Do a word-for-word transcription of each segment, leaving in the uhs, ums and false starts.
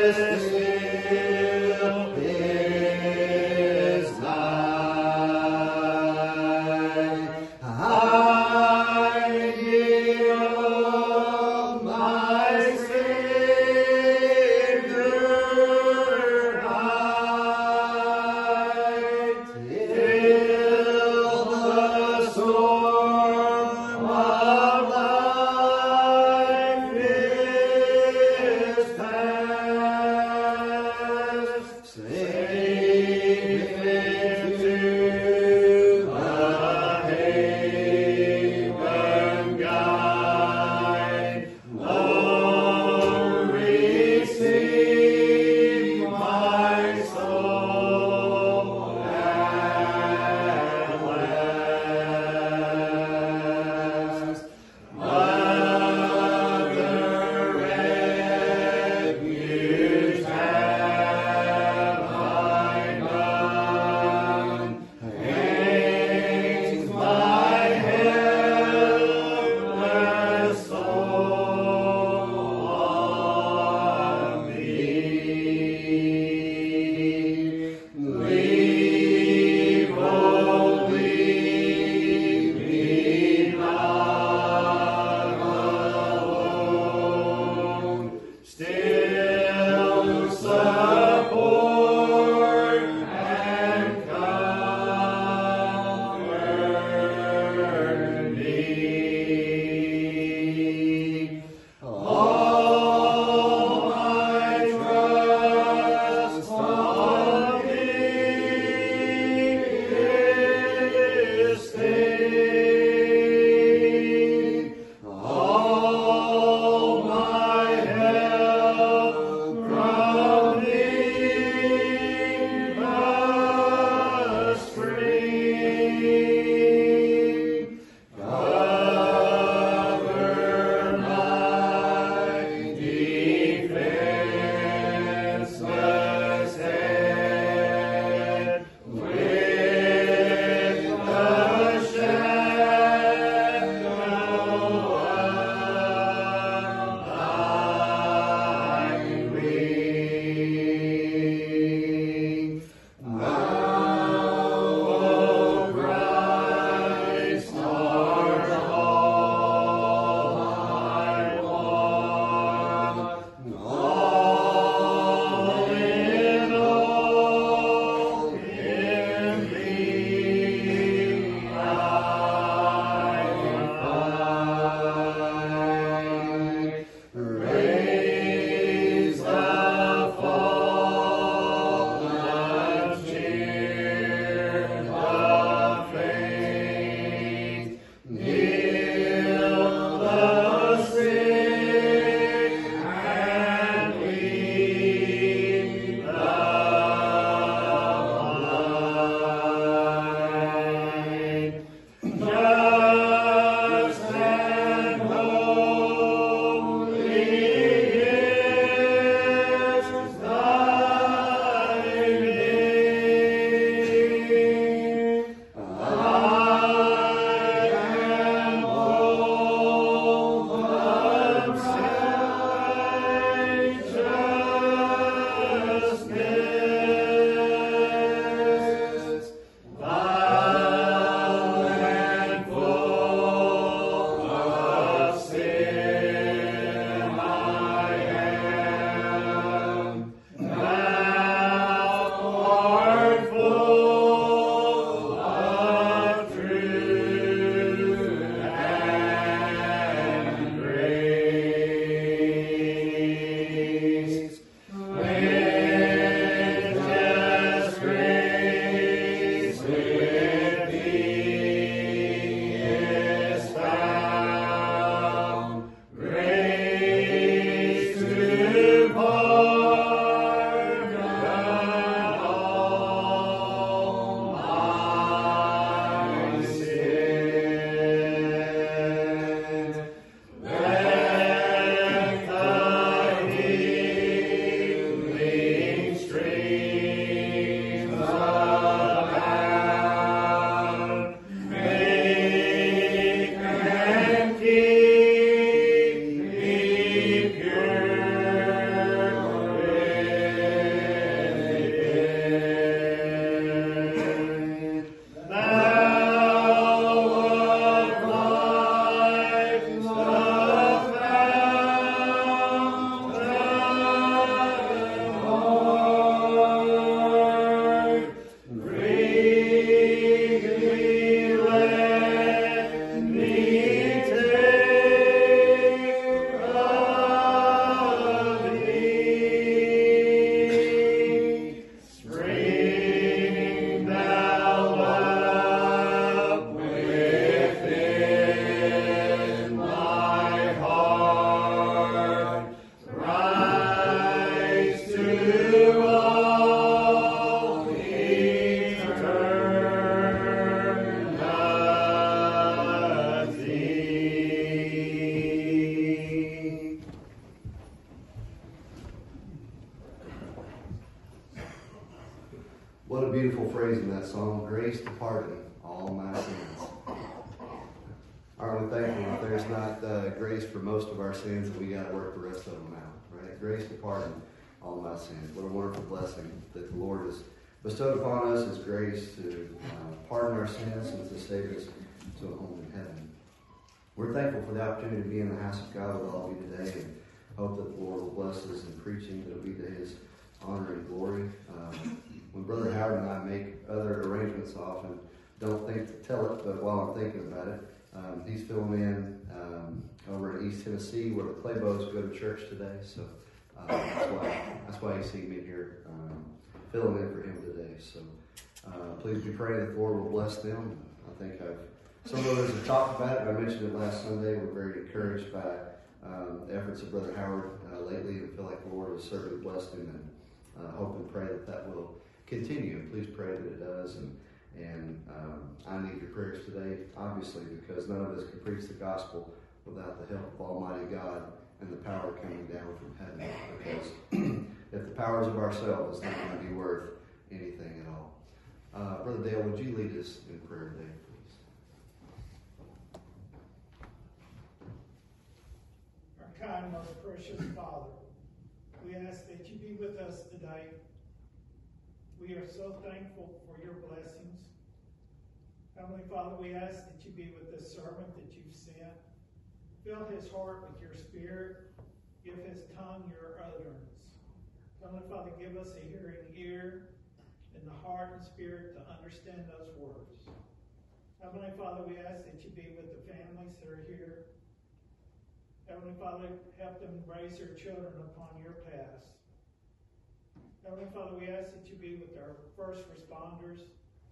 Let thy healing What a beautiful phrase in that song, grace to pardon all my sins. Aren't we thankful that there's not uh, grace for most of our sins and we got to work the rest of them out, right? Grace to pardon all my sins. What a wonderful blessing that the Lord has bestowed upon us, His grace to uh, pardon our sins and to save us to a home in heaven. We're thankful for the opportunity to be in the house of God with all of you today, and hope that the Lord will bless us in preaching, that it will be to His honor and glory. Um, when Brother Howard and I make other arrangements, I often don't think to tell it, but while I'm thinking about it, um, he's filling in um, over in East Tennessee where the Claybows go to church today, so uh, that's why that's why you see me here um, filling in for him today. So uh, please be praying that the Lord will bless them. I think I've some of us have talked about it. I mentioned it last Sunday. We're very encouraged by um, the efforts of Brother Howard uh, lately, and feel like the Lord has certainly blessed him, and uh, hope and pray that that will continue. Please pray that it does, and and um, I need your prayers today, obviously, because none of us can preach the gospel without the help of Almighty God and the power coming down from heaven. Because if the powers of ourselves, it's not going to be worth anything at all. Uh, Brother Dale, would you lead us in prayer today, please? Our kind, most precious Father, we ask that you be with us today. We are so thankful for your blessings. Heavenly Father, we ask that you be with this servant that you've sent. Fill his heart with your spirit. Give his tongue your utterance. Heavenly Father, give us a hearing ear and the heart and spirit to understand those words. Heavenly Father, we ask that you be with the families that are here. Heavenly Father, help them raise their children upon your paths. Heavenly Father, we ask that you be with our first responders.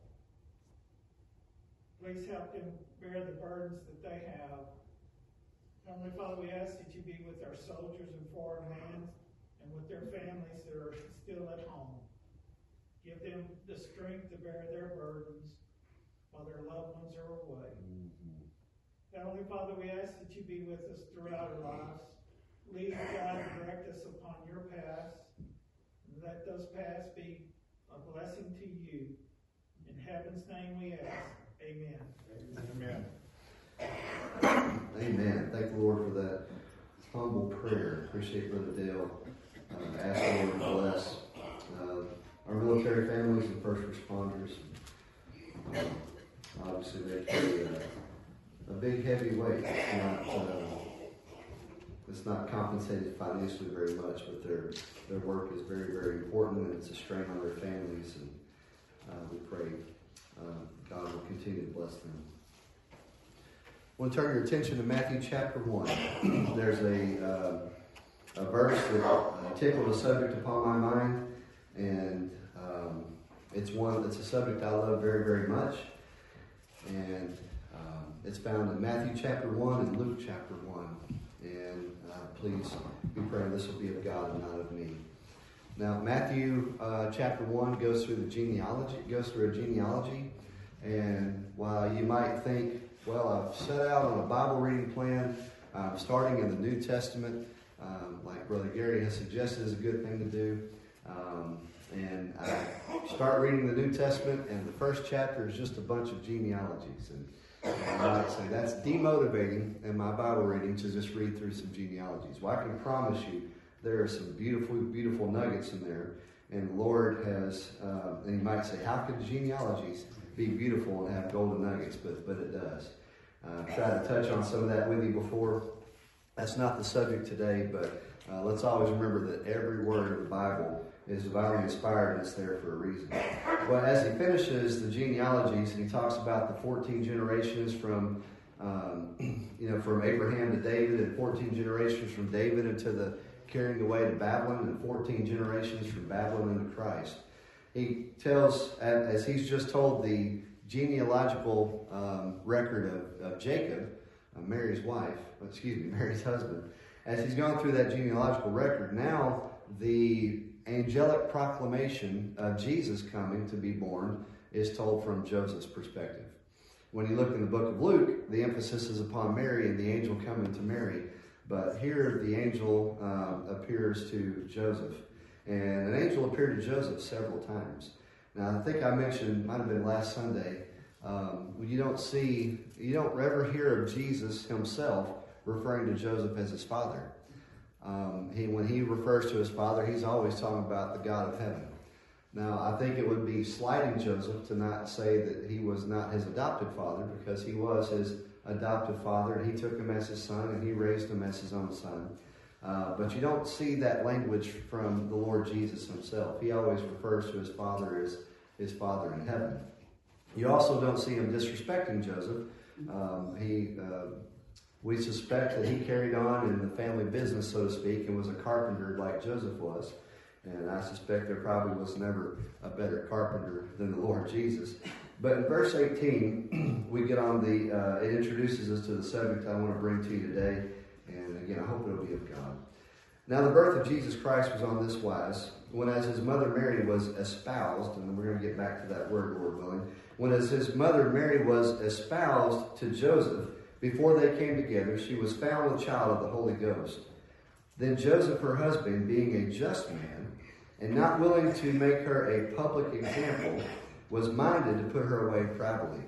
Please help them bear the burdens that they have. Heavenly Father, we ask that you be with our soldiers in foreign lands and with their families that are still at home. Give them the strength to bear their burdens while their loved ones are away. Mm-hmm. Heavenly Father, we ask that you be with us throughout our lives. Lead, guide, and direct us upon your paths. Let those paths be a blessing to you. In heaven's name we ask. Amen. Amen. Amen. Thank the Lord for that humble prayer. Appreciate Brother Dale. Uh, ask the Lord to bless uh, our military families and first responders. Um, obviously, they carry a, a big, heavy weight. It's not, uh, it's not compensated financially very much, but their their work is very, very important, and it's a strain on their families. And uh, we pray uh, God will continue to bless them. I want to turn your attention to Matthew chapter one. There's a, uh, a verse that uh, tickled a subject upon my mind, and um, it's one that's a subject I love very, very much. And um, it's found in Matthew chapter one and Luke chapter one. And uh, please be praying this will be of God and not of me. Now, Matthew uh, chapter one goes through the genealogy, goes through a genealogy. And while you might think, well, I've set out on a Bible reading plan, I'm starting in the New Testament, um, like Brother Gary has suggested is a good thing to do. Um, and I start reading the New Testament, and the first chapter is just a bunch of genealogies. And, and I might say that's demotivating in my Bible reading to just read through some genealogies. Well, I can promise you there are some beautiful, beautiful nuggets in there. And the Lord has, uh, and you might say, how could genealogies be beautiful and have golden nuggets? But but it does. Uh, I've tried to touch on some of that with you before. That's not the subject today, but uh, let's always remember that every word of the Bible is divinely inspired and it's there for a reason. Well, as he finishes the genealogies and he talks about the fourteen generations from, um, you know, from Abraham to David, and fourteen generations from David into the carrying away to Babylon, and fourteen generations from Babylon into Christ. He tells, as he's just told the genealogical um, record of, of Jacob, uh, Mary's wife, excuse me, Mary's husband, as he's gone through that genealogical record, now the angelic proclamation of Jesus coming to be born is told from Joseph's perspective. When you look in the book of Luke, the emphasis is upon Mary and the angel coming to Mary. But here the angel um, appears to Joseph. And an angel appeared to Joseph several times. Now, I think I mentioned, might have been last Sunday, um, you don't see, you don't ever hear of Jesus himself referring to Joseph as his father. Um, he, when he refers to his father, he's always talking about the God of heaven. Now, I think it would be slighting Joseph to not say that he was not his adopted father, because he was his adopted father, and he took him as his son, and he raised him as his own son. Uh, but you don't see that language from the Lord Jesus himself. He always refers to his father as his father in heaven. You also don't see him disrespecting Joseph. Um, he, uh, we suspect that he carried on in the family business, so to speak, and was a carpenter like Joseph was. And I suspect there probably was never a better carpenter than the Lord Jesus. But in verse eighteen, we get on the, uh, it introduces us to the subject I want to bring to you today. And again, I hope it'll be of God. Now, the birth of Jesus Christ was on this wise. When as his mother Mary was espoused, and we're going to get back to that word, Lord willing. When as his mother Mary was espoused to Joseph, before they came together, she was found with child of the Holy Ghost. Then Joseph, her husband, being a just man, and not willing to make her a public example, was minded to put her away privately,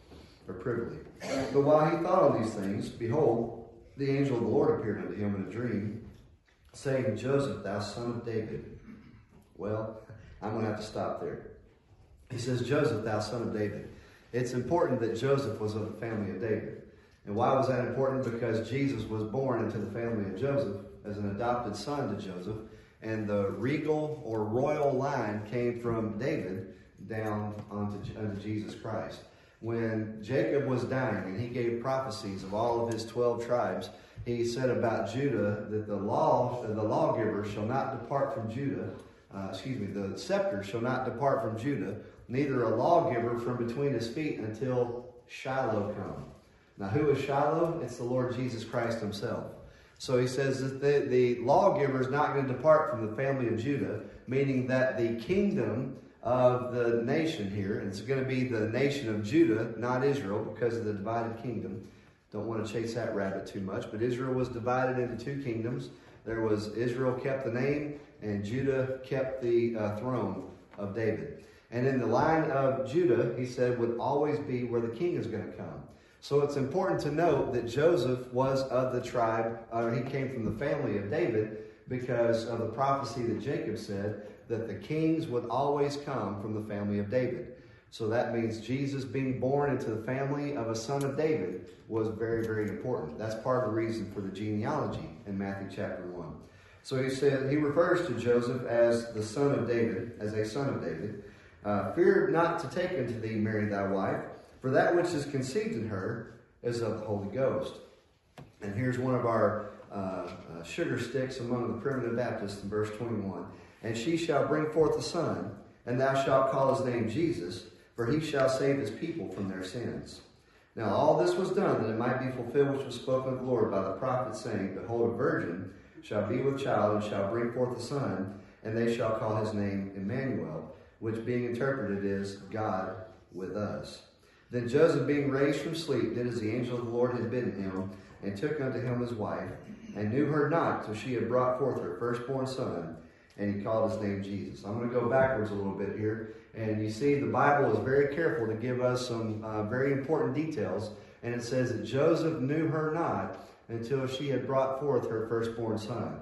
or privily. But while he thought on these things, behold, the angel of the Lord appeared unto him in a dream, saying, Joseph, thou son of David. Well, I'm going to have to stop there. He says, Joseph, thou son of David. It's important that Joseph was of the family of David. And why was that important? Because Jesus was born into the family of Joseph as an adopted son to Joseph. And the regal or royal line came from David down onto, onto Jesus Christ. When Jacob was dying and he gave prophecies of all of his twelve tribes, he said about Judah that the law, the lawgiver shall not depart from Judah. Uh, excuse me, the scepter shall not depart from Judah, neither a lawgiver from between his feet until Shiloh come. Now, who is Shiloh? It's the Lord Jesus Christ himself. So he says that the, the lawgiver is not going to depart from the family of Judah, meaning that the kingdom of the nation here, and it's going to be the nation of Judah, not Israel, because of the divided kingdom. Don't want to chase that rabbit too much, but Israel was divided into two kingdoms. There was Israel kept the name, and Judah kept the uh, throne of David. And in the line of Judah, he said, would always be where the king is going to come. So it's important to note that Joseph was of the tribe, uh, he came from the family of David, because of the prophecy that Jacob said that the kings would always come from the family of David. So that means Jesus being born into the family of a son of David was very, very important. That's part of the reason for the genealogy in Matthew chapter one. So he said, he refers to Joseph as the son of David, as a son of David. Uh, Fear not to take unto thee Mary thy wife, for that which is conceived in her is of the Holy Ghost. And here's one of our uh, uh, sugar sticks among the primitive Baptists in verse twenty-one. And she shall bring forth a son, and thou shalt call his name Jesus, for he shall save his people from their sins. Now all this was done that it might be fulfilled which was spoken of the Lord by the prophet, saying, Behold, a virgin shall be with child, and shall bring forth a son, and they shall call his name Emmanuel, which being interpreted is God with us. Then Joseph, being raised from sleep, did as the angel of the Lord had bidden him, and took unto him his wife, and knew her not till she had brought forth her firstborn son, and he called his name Jesus. I'm going to go backwards a little bit here. And you see, the Bible is very careful to give us some uh, very important details. And it says that Joseph knew her not until she had brought forth her firstborn son.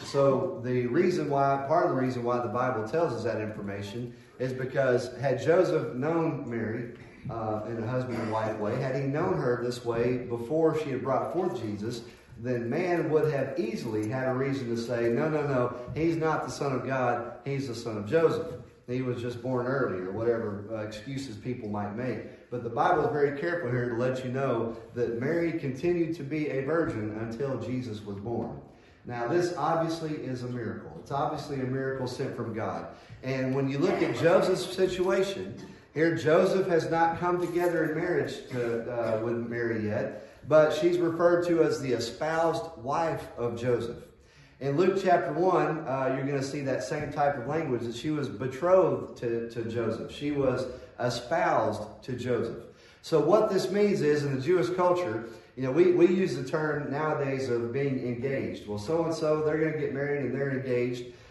So the reason why, part of the reason why the Bible tells us that information is because had Joseph known Mary uh, in a husband and wife way, had he known her this way before she had brought forth Jesus, then man would have easily had a reason to say, no, no, no, he's not the son of God, he's the son of Joseph. He was just born early, or whatever uh, excuses people might make. But the Bible is very careful here to let you know that Mary continued to be a virgin until Jesus was born. Now, this obviously is a miracle. It's obviously a miracle sent from God. And when you look at Joseph's situation, here Joseph has not come together in marriage to, uh, with Mary yet, but she's referred to as the espoused wife of Joseph. In Luke chapter one, uh, you're going to see that same type of language, that she was betrothed to, to Joseph. She was espoused to Joseph. So what this means is, in the Jewish culture, you know, we, we use the term nowadays of being engaged. Well, so-and-so, they're going to get married and they're engaged.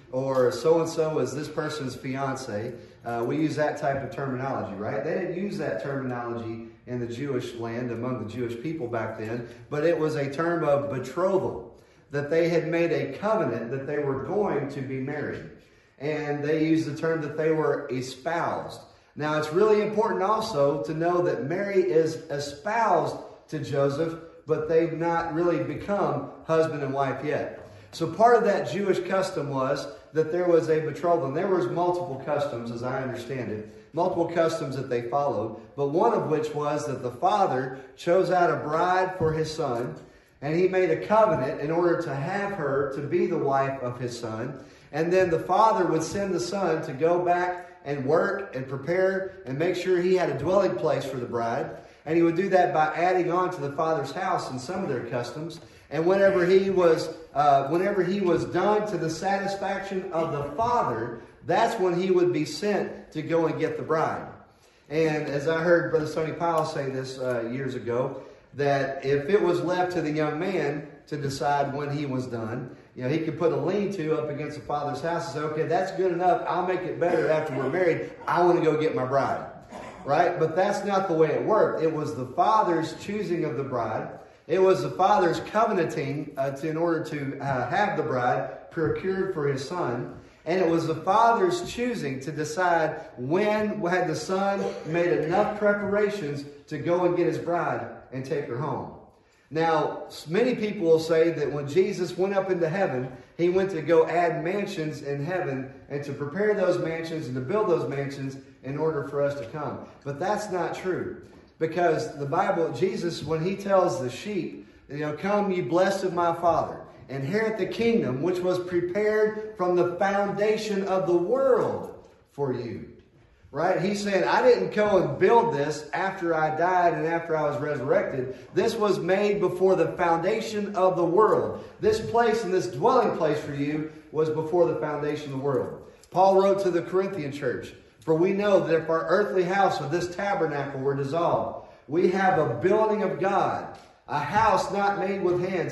or so-and-so is this person's fiance. Uh, we use that type of terminology, right? They didn't use that terminology in the Jewish land among the Jewish people back then, but it was a term of betrothal, that they had made a covenant that they were going to be married. And they used the term that they were espoused. Now, it's really important also to know that Mary is espoused to Joseph, but they've not really become husband and wife yet. So part of that Jewish custom was that there was a betrothal. And there was multiple customs, as I understand it, multiple customs that they followed, but one of which was that the father chose out a bride for his son, and he made a covenant in order to have her to be the wife of his son. And then the father would send the son to go back and work and prepare and make sure he had a dwelling place for the bride. And he would do that by adding on to the father's house in some of their customs. And whenever he was, uh, whenever he was done to the satisfaction of the father, that's when he would be sent to go and get the bride. And as I heard Brother Sonny Powell say this uh, years ago, that if it was left to the young man to decide when he was done, you know, he could put a lean-to up against the father's house and say, okay, that's good enough. I'll make it better after we're married. I want to go get my bride. Right? But that's not the way it worked. It was the father's choosing of the bride. It was the father's covenanting uh, to, in order to uh, have the bride procured for his son. And it was the father's choosing to decide when had the son made enough preparations to go and get his bride and take her home. Now, many people will say that when Jesus went up into heaven, he went to go add mansions in heaven and to prepare those mansions and to build those mansions in order for us to come. But that's not true. Because the Bible, Jesus, when he tells the sheep, you know, come ye blessed of my Father, inherit the kingdom which was prepared from the foundation of the world for you. Right? He's saying, I didn't go and build this after I died and after I was resurrected. This was made before the foundation of the world. This place and this dwelling place for you was before the foundation of the world. Paul wrote to the Corinthian church, for we know that if our earthly house of this tabernacle were dissolved, we have a building of God, a house not made with hands,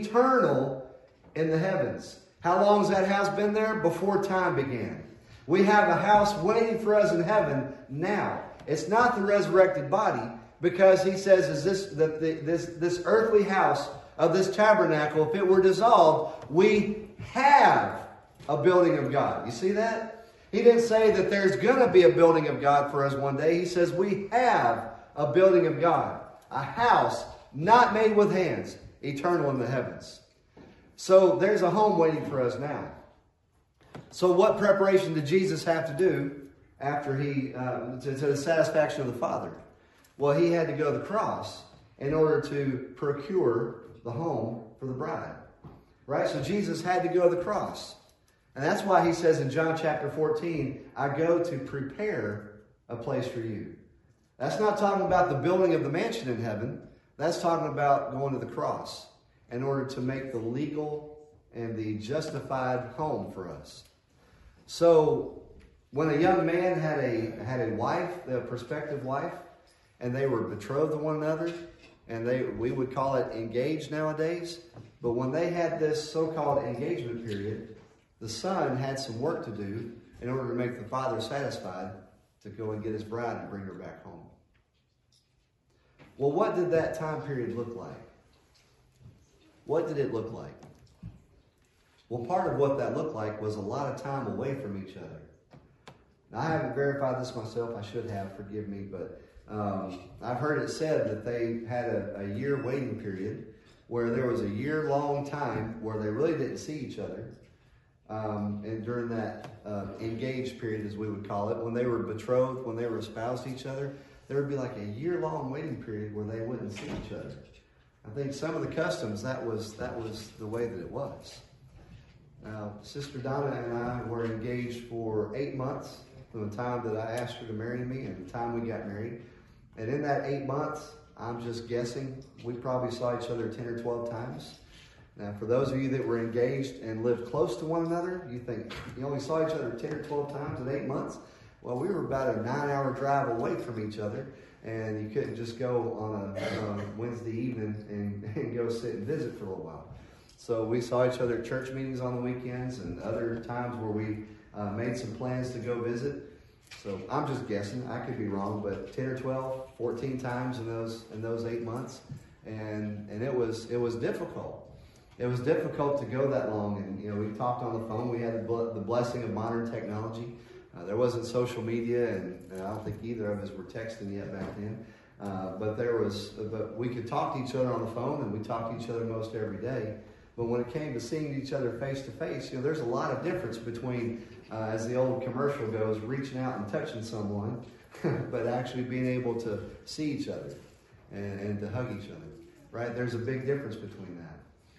eternal in the heavens. How long has that house been there? Before time began. We have a house waiting for us in heaven now. It's not the resurrected body, because he says is this that the, this this earthly house of this tabernacle, if it were dissolved, we have a building of God. You see that? He didn't say that there's going to be a building of God for us one day. He says we have a building of God, a house not made with hands, eternal in the heavens. So there's a home waiting for us now. So what preparation did Jesus have to do after he, uh, to, to the satisfaction of the Father? Well, he had to go to the cross in order to procure the home for the bride. Right? So Jesus had to go to the cross. And that's why he says in John chapter fourteen, I go to prepare a place for you. That's not talking about the building of the mansion in heaven. That's talking about going to the cross in order to make the legal and the justified home for us. So when a young man had a had a wife, a prospective wife, and they were betrothed to one another, and they we would call it engaged nowadays, but when they had this so-called engagement period, the son had some work to do in order to make the father satisfied to go and get his bride and bring her back home. Well, what did that time period look like? What did it look like? Well, part of what that looked like was a lot of time away from each other. Now, I haven't verified this myself. I should have, forgive me, but um, I've heard it said that they had a, a year waiting period where there was a year-long time where they really didn't see each other. Um, and during that uh, engaged period, as we would call it, when they were betrothed, when they were espoused to each other, there would be like a year-long waiting period where they wouldn't see each other. I think some of the customs, that was that was the way that it was. Now, Sister Donna and I were engaged for eight months from the time that I asked her to marry me and the time we got married. And in that eight months, I'm just guessing, we probably saw each other ten or twelve times. Now, for those of you that were engaged and lived close to one another, you think you only saw each other ten or twelve times in eight months? Well, we were about a nine-hour drive away from each other, and you couldn't just go on a, on a Wednesday evening and, and go sit and visit for a little while. So we saw each other at church meetings on the weekends and other times where we uh, made some plans to go visit. So I'm just guessing, I could be wrong, but ten or twelve, fourteen times in those in those eight months. And and it was it was difficult. It was difficult to go that long. And you know, we talked on the phone. We had the, ble- the blessing of modern technology. Uh, there wasn't social media, and, and I don't think either of us were texting yet back then. Uh, but there was, but we could talk to each other on the phone, and we talked to each other most every day. But when it came to seeing each other face to face, you know, there's a lot of difference between, uh, as the old commercial goes, reaching out and touching someone, but actually being able to see each other and, and to hug each other. Right? There's a big difference between that.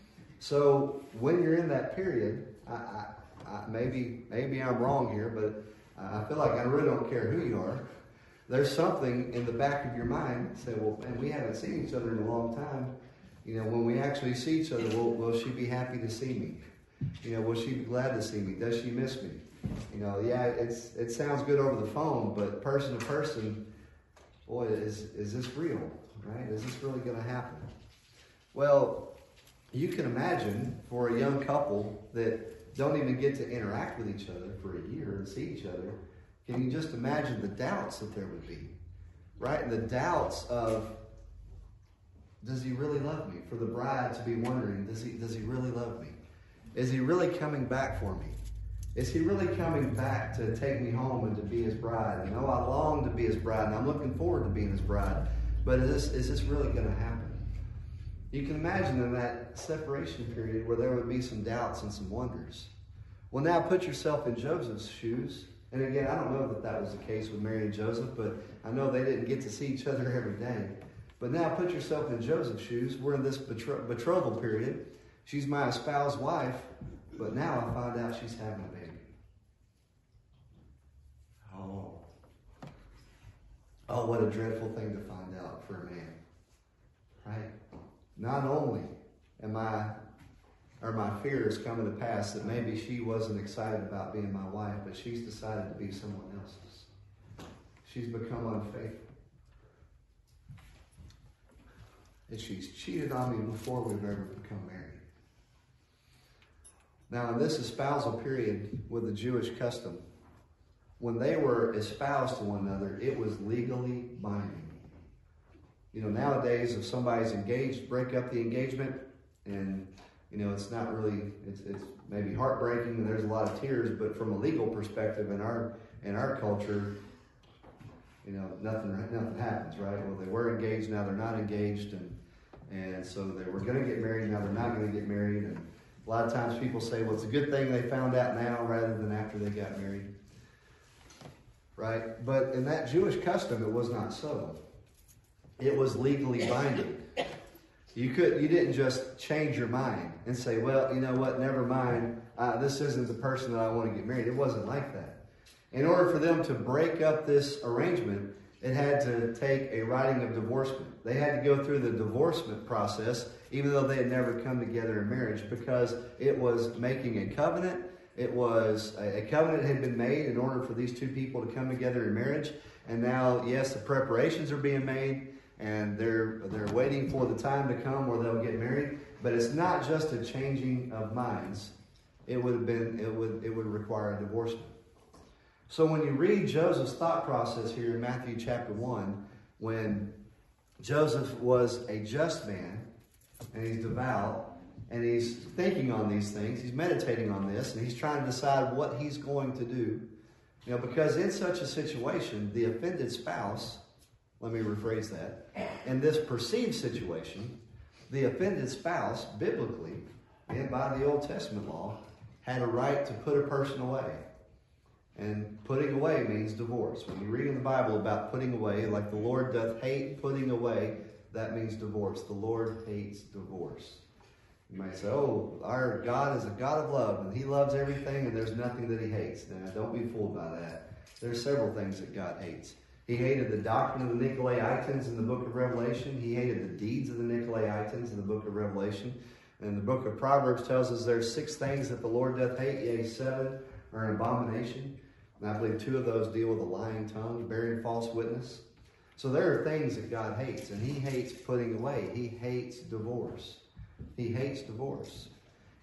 So when you're in that period, I, I, I, maybe maybe I'm wrong here, but I feel like I really don't care who you are. There's something in the back of your mind that say, well, man, we haven't seen each other in a long time. You know, when we actually see each other, will, will she be happy to see me? You know, will she be glad to see me? Does she miss me? You know, yeah, it's it sounds good over the phone, but person to person, boy, is is this real? Right? Is this really going to happen? Well, you can imagine for a young couple that don't even get to interact with each other for a year and see each other, can you just imagine the doubts that there would be, right? And the doubts of, does he really love me? For the bride to be wondering, does he, does he really love me? Is he really coming back for me? Is he really coming back to take me home and to be his bride? You know, I long to be his bride, and I'm looking forward to being his bride. But is this, is this really going to happen? You can imagine in that separation period where there would be some doubts and some wonders. Well, now put yourself in Joseph's shoes. And again, I don't know that that was the case with Mary and Joseph, but I know they didn't get to see each other every day. But now put yourself in Joseph's shoes. We're in this betro- betrothal period. She's my espoused wife, but now I find out she's having a baby. Oh. Oh, what a dreadful thing to find out for a man. Right? Not only am I, are my fears coming to pass that maybe she wasn't excited about being my wife, but she's decided to be someone else's. She's become unfaithful. And she's cheated on me before we've ever become married. Now, in this espousal period with the Jewish custom, when they were espoused to one another, it was legally binding. You know, nowadays, if somebody's engaged, break up the engagement, and, you know, it's not really, it's, it's maybe heartbreaking, and there's a lot of tears, but from a legal perspective in our in our culture, you know, nothing nothing happens, right? Well, they were engaged, now they're not engaged, and and so they were going to get married, now they're not going to get married, and a lot of times people say, well, it's a good thing they found out now rather than after they got married, right? But in that Jewish custom, it was not so. It was legally binding. You could, you didn't just change your mind and say, well, you know what, never mind, uh, this isn't the person that I want to get married. It wasn't like that. In order for them to break up this arrangement, it had to take a writing of divorcement. They had to go through the divorcement process, even though they had never come together in marriage, because it was making a covenant. It was a, a covenant had been made in order for these two people to come together in marriage. And now, yes, the preparations are being made, and they're they're waiting for the time to come where they'll get married. But it's not just a changing of minds. It would have been it would it would require a divorcement. So when you read Joseph's thought process here in Matthew chapter one, when Joseph was a just man and he's devout and he's thinking on these things, he's meditating on this, and he's trying to decide what he's going to do. You know, because in such a situation, the offended spouse, let me rephrase that. In this perceived situation, the offended spouse, biblically, and by the Old Testament law, had a right to put a person away. And putting away means divorce. When you read in the Bible about putting away, like the Lord doth hate putting away, that means divorce. The Lord hates divorce. You might say, oh, our God is a God of love, and he loves everything, and there's nothing that he hates. Now, don't be fooled by that. There's several things that God hates. He hated the doctrine of the Nicolaitans in the book of Revelation. He hated the deeds of the Nicolaitans in the book of Revelation. And the book of Proverbs tells us there's six things that the Lord doth hate, yea, seven are an abomination. And I believe two of those deal with a lying tongue, bearing false witness. So there are things that God hates, and he hates putting away. He hates divorce. He hates divorce.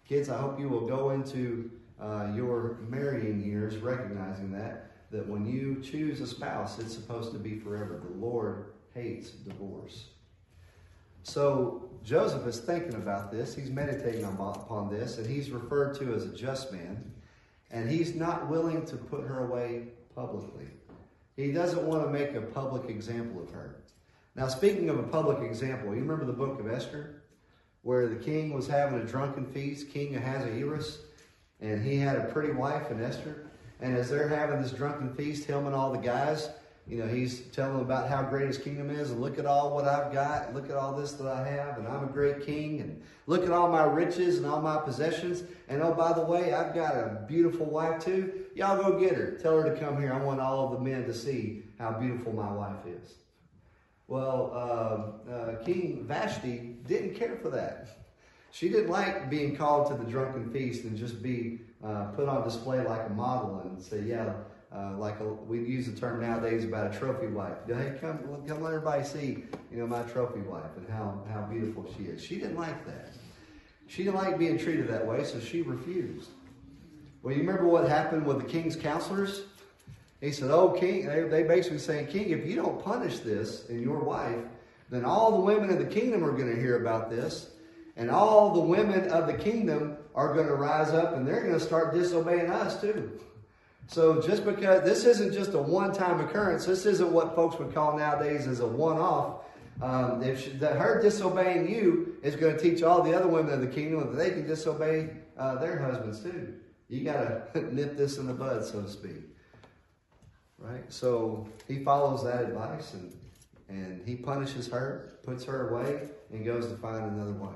Kids, I hope you will go into uh, your marrying years recognizing that, that when you choose a spouse, it's supposed to be forever. The Lord hates divorce. So Joseph is thinking about this. He's meditating upon this, and he's referred to as a just man. And he's not willing to put her away publicly. He doesn't want to make a public example of her. Now, speaking of a public example, you remember the book of Esther, where the king was having a drunken feast, King Ahasuerus, and he had a pretty wife in Esther. And as they're having this drunken feast, him and all the guys, you know, he's telling them about how great his kingdom is, and look at all what I've got, look at all this that I have, and I'm a great king, and look at all my riches and all my possessions, and oh, by the way, I've got a beautiful wife too. Y'all go get her. Tell her to come here. I want all of the men to see how beautiful my wife is. Well, uh, uh, King Vashti didn't care for that. She didn't like being called to the drunken feast and just be uh, put on display like a model and say, yeah, uh, like a, we use the term nowadays about a trophy wife. Hey, come, come let everybody see, you know, my trophy wife and how, how beautiful she is. She didn't like that. She didn't like being treated that way, so she refused. Well, you remember what happened with the king's counselors? He said, oh, king, they, they basically saying, king, if you don't punish this and your wife, then all the women in the kingdom are going to hear about this. And all the women of the kingdom are going to rise up and they're going to start disobeying us too. So just because this isn't just a one-time occurrence, this isn't what folks would call nowadays as a one-off. Um, if she, that her disobeying you is going to teach all the other women of the kingdom that they can disobey uh, their husbands too. You got to nip this in the bud, so to speak. Right? So he follows that advice and, and he punishes her, puts her away, and goes to find another wife.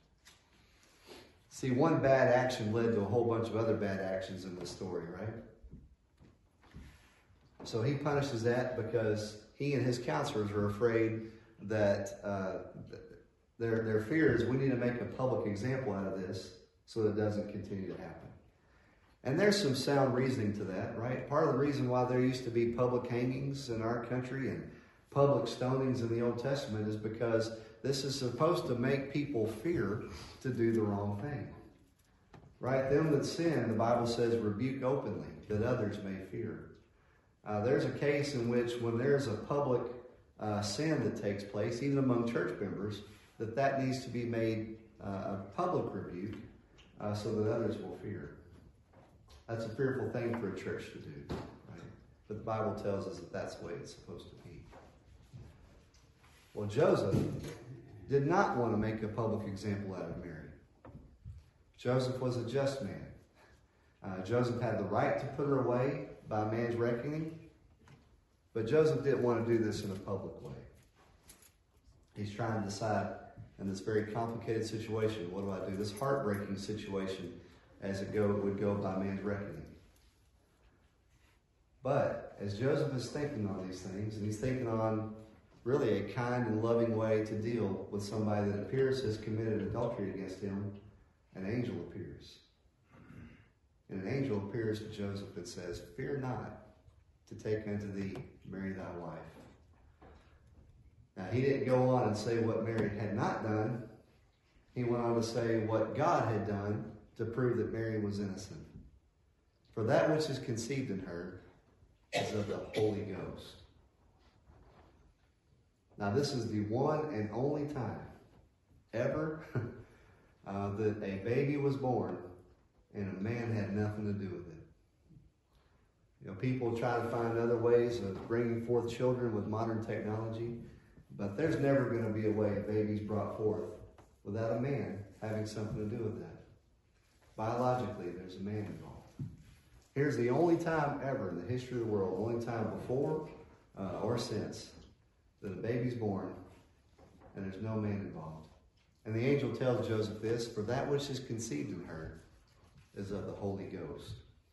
See, one bad action led to a whole bunch of other bad actions in this story, right? So he punishes that because he and his counselors are afraid that uh, their, their fear is we need to make a public example out of this so that it doesn't continue to happen. And there's some sound reasoning to that, right? Part of the reason why there used to be public hangings in our country and public stonings in the Old Testament is because this is supposed to make people fear to do the wrong thing. Right? Them that sin, the Bible says, rebuke openly, that others may fear. Uh, there's a case in which when there's a public uh, sin that takes place, even among church members, that that needs to be made uh, a public rebuke uh, so that others will fear. That's a fearful thing for a church to do, right? But the Bible tells us that that's the way it's supposed to be. Well, Joseph did not want to make a public example out of Mary. Joseph was a just man. Uh, Joseph had the right to put her away by man's reckoning, but Joseph didn't want to do this in a public way. He's trying to decide in this very complicated situation, what do I do? This heartbreaking situation as it go would go by man's reckoning. But as Joseph is thinking on these things, and he's thinking on really a kind and loving way to deal with somebody that appears has committed adultery against him, an angel appears. And an angel appears to Joseph that says, fear not to take unto thee Mary thy wife. Now he didn't go on and say what Mary had not done. He went on to say what God had done to prove that Mary was innocent. For that which is conceived in her is of the Holy Ghost. Now this is the one and only time ever uh, that a baby was born and a man had nothing to do with it. You know, people try to find other ways of bringing forth children with modern technology, but there's never going to be a way a baby's brought forth without a man having something to do with that. Biologically, there's a man involved. Here's the only time ever in the history of the world, only time before uh, or since, that a baby's born and there's no man involved. And the angel tells Joseph this, for that which is conceived in her is of the Holy Ghost.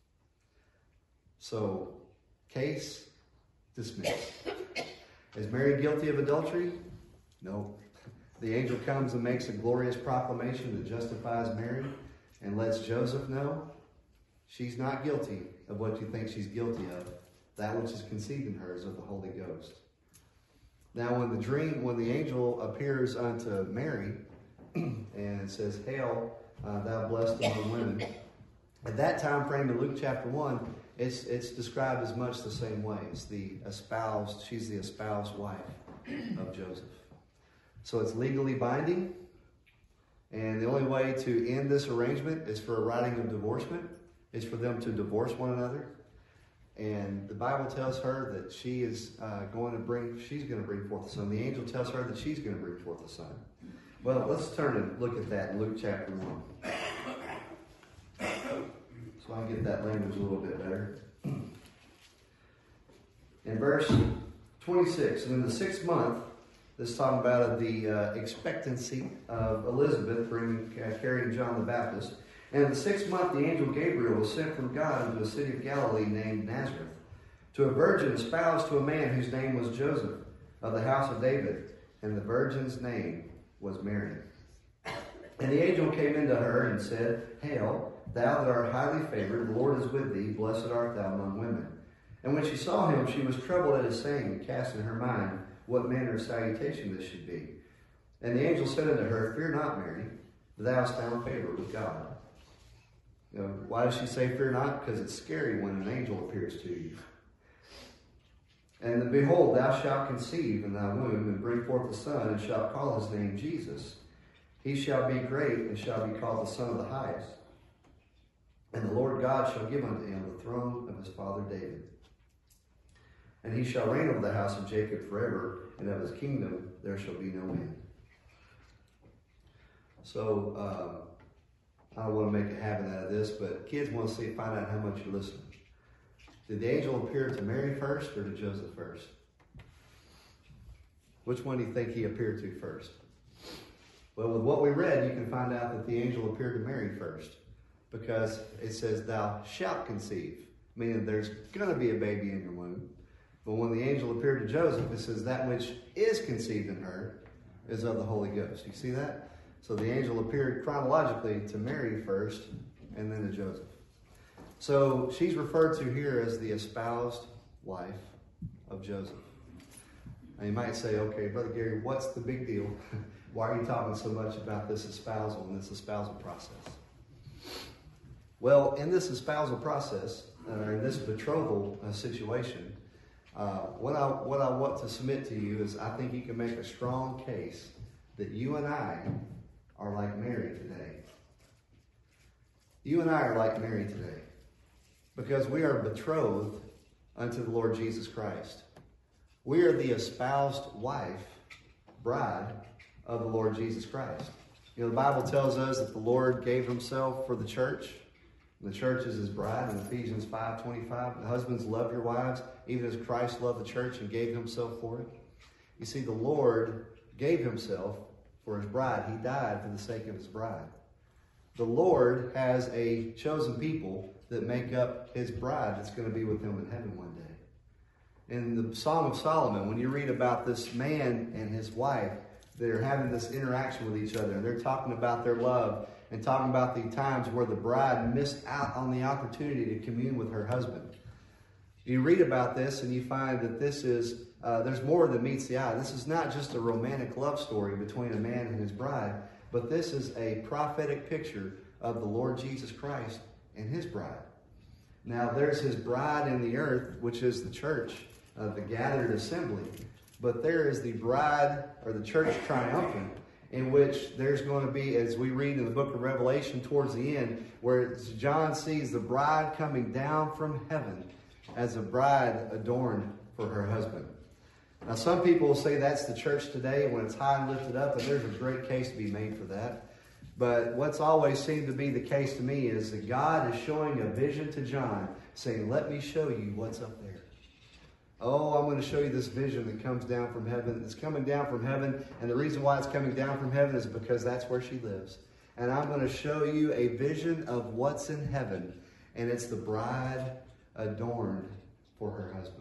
So, case dismissed. Is Mary guilty of adultery? No. The angel comes and makes a glorious proclamation that justifies Mary and lets Joseph know she's not guilty of what you think she's guilty of. That which is conceived in her is of the Holy Ghost. Now, when the dream, when the angel appears unto Mary and says, hail, uh, thou blessed among women. At that time frame in Luke chapter one, it's, it's described as much the same way. It's the espoused, she's the espoused wife of Joseph. So it's legally binding. And the only way to end this arrangement is for a writing of divorcement, is for them to divorce one another. And the Bible tells her that she is uh, going to bring, she's going to bring forth a son. The angel tells her that she's going to bring forth a son. Well, let's turn and look at that in Luke chapter one. So I'll get that language a little bit better. In verse twenty-six, and in the sixth month, this is talking about the uh, expectancy of Elizabeth bringing, uh, carrying John the Baptist. And in the sixth month, the angel Gabriel was sent from God into a city of Galilee named Nazareth, to a virgin espoused to a man whose name was Joseph, of the house of David, and the virgin's name was Mary. And the angel came into her and said, Hail, thou that art highly favored, the Lord is with thee, blessed art thou among women. And when she saw him, she was troubled at his saying, and cast in her mind what manner of salutation this should be. And the angel said unto her, Fear not, Mary, for thou hast found favor with God. You know, why does she say fear not? Because it's scary when an angel appears to you. And behold, thou shalt conceive in thy womb, and bring forth a son, and shalt call his name Jesus. He shall be great, and shall be called the Son of the Highest. And the Lord God shall give unto him the throne of his father David. And he shall reign over the house of Jacob forever, and of his kingdom there shall be no end. So, uh, I don't want to make a habit out of this, but kids want to see, find out how much you're listening. Did the angel appear to Mary first or to Joseph first? Which one do you think he appeared to first? Well, with what we read, you can find out that the angel appeared to Mary first, because it says, Thou shalt conceive, meaning there's going to be a baby in your womb. But when the angel appeared to Joseph, it says, That which is conceived in her is of the Holy Ghost. You see that? So the angel appeared chronologically to Mary first, and then to Joseph. So she's referred to here as the espoused wife of Joseph. And you might say, okay, Brother Gary, what's the big deal? Why are you talking so much about this espousal and this espousal process? Well, in this espousal process, or in this betrothal uh, situation, uh, what I what I want to submit to you is I think you can make a strong case that you and I are like Mary today. You and I are like Mary today because we are betrothed unto the Lord Jesus Christ. We are the espoused wife, bride of the Lord Jesus Christ. You know, the Bible tells us that the Lord gave himself for the church. The church is his bride in Ephesians five twenty-five. Husbands, love your wives, even as Christ loved the church and gave himself for it. You see, the Lord gave himself for his bride. He died for the sake of his bride. The Lord has a chosen people that make up his bride that's going to be with him in heaven one day. In the Song of Solomon, when you read about this man and his wife, they're having this interaction with each other, and they're talking about their love and talking about the times where the bride missed out on the opportunity to commune with her husband. You read about this and you find that this is, uh, there's more than meets the eye. This is not just a romantic love story between a man and his bride, but this is a prophetic picture of the Lord Jesus Christ and his bride. Now, there's his bride in the earth, which is the church, uh, the gathered assembly. But there is the bride, or the church triumphant, in which there's going to be, as we read in the book of Revelation towards the end, where John sees the bride coming down from heaven as a bride adorned for her husband. Now, some people will say that's the church today when it's high and lifted up, and there's a great case to be made for that. But what's always seemed to be the case to me is that God is showing a vision to John, saying, let me show you what's up there. Oh, I'm going to show you this vision that comes down from heaven. It's coming down from heaven, and the reason why it's coming down from heaven is because that's where she lives. And I'm going to show you a vision of what's in heaven, and it's the bride adorned for her husband.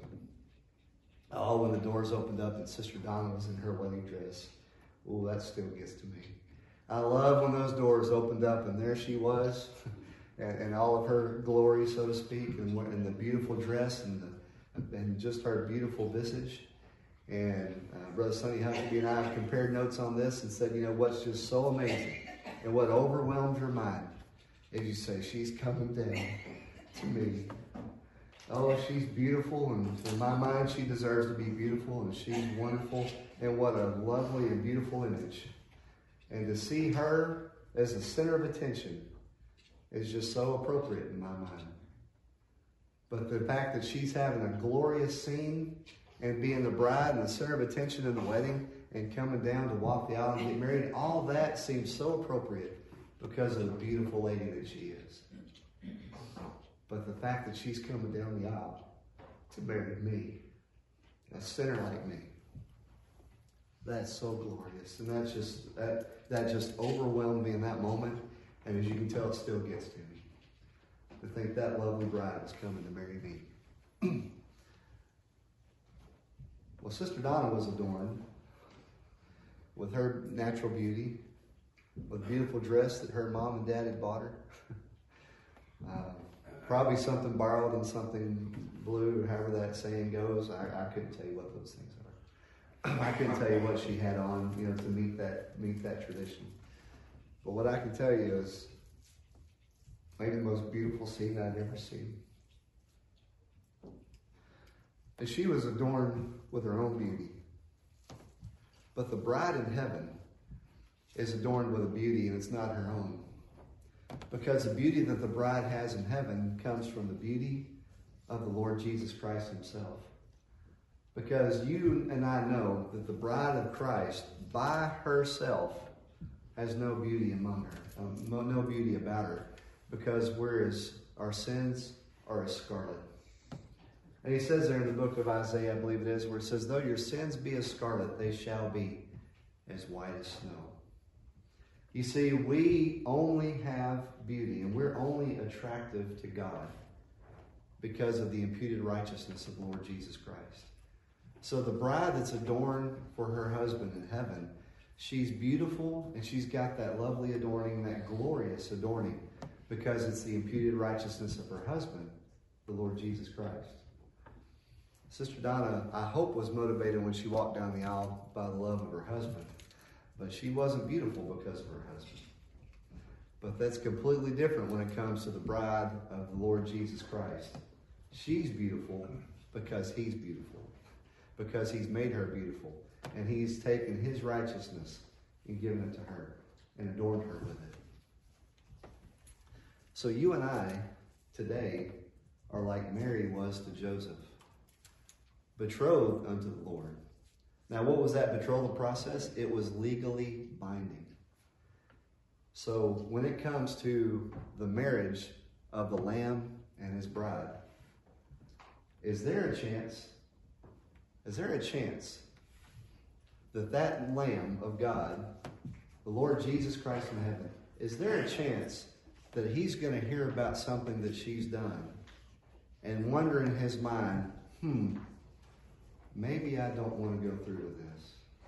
Oh, when the doors opened up and Sister Donna was in her wedding dress. Oh, that still gets to me. I love when those doors opened up and there she was, and, and all of her glory, so to speak, and, and the beautiful dress and the and just her beautiful visage. And uh, Brother Sonny Huckabee and I have compared notes on this and said, you know, what's just so amazing And what overwhelmed her mind is you say, she's coming down to me. Oh, she's beautiful, and in my mind, she deserves to be beautiful, and she's wonderful. And what a lovely and beautiful image. And to see her as the center of attention is just so appropriate in my mind. But the fact that she's having a glorious scene and being the bride and the center of attention in the wedding and coming down to walk the aisle and get married, all that seems so appropriate because of the beautiful lady that she is. But the fact that she's coming down the aisle to marry me, a sinner like me, that's so glorious. And that's just that that just overwhelmed me in that moment. And as you can tell, it still gets to me. To think that lovely bride is coming to marry me. Well, Sister Donna was adorned with her natural beauty, with a beautiful dress that her mom and dad had bought her. uh, probably something borrowed and something blue, or however that saying goes. I, I couldn't tell you what those things are. I couldn't tell you what she had on, you know, to meet that meet that tradition. But what I can tell you is maybe the most beautiful scene I'd ever seen. And she was adorned with her own beauty. But the bride in heaven is adorned with a beauty, and it's not her own. Because the beauty that the bride has in heaven comes from the beauty of the Lord Jesus Christ himself. Because you and I know that the bride of Christ, by herself, has no beauty among her, um, no beauty about her. Because whereas our sins are as scarlet. And he says there in the book of Isaiah, I believe it is, where it says, though your sins be as scarlet, they shall be as white as snow. You see, we only have beauty, and we're only attractive to God because of the imputed righteousness of the Lord Jesus Christ. So the bride that's adorned for her husband in heaven, she's beautiful, and she's got that lovely adorning, that glorious adorning, because it's the imputed righteousness of her husband, the Lord Jesus Christ. Sister Donna, I hope, was motivated when she walked down the aisle by the love of her husband. But she wasn't beautiful because of her husband. But that's completely different when it comes to the bride of the Lord Jesus Christ. She's beautiful because he's beautiful. Because he's made her beautiful. And he's taken his righteousness and given it to her and adorned her with it. So you and I today are like Mary was to Joseph, betrothed unto the Lord. Now, what was that betrothal process? It was legally binding. So when it comes to the marriage of the Lamb and his bride, is there a chance, is there a chance that that Lamb of God, the Lord Jesus Christ in heaven, is there a chance that he's going to hear about something that she's done and wonder in his mind, hmm, maybe I don't want to go through with this.